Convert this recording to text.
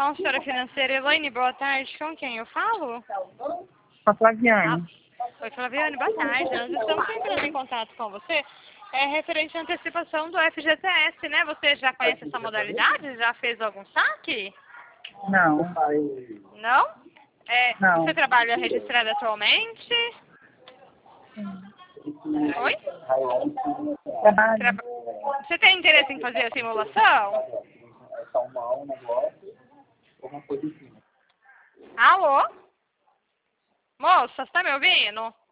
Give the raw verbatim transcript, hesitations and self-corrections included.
Consultora financeira Elaine, boa tarde. Com quem eu falo? A Flaviane. Ah, oi, Flaviane, boa tarde. Nós estamos entrando em contato com você. É referente à antecipação do F G T S, né? Você já conhece essa modalidade? Já fez algum saque? Não. Não? É, Não. você trabalha registrado atualmente? Oi? Trabalho. Traba- Você tem interesse em fazer a simulação? Alô? Moça, você tá me ouvindo?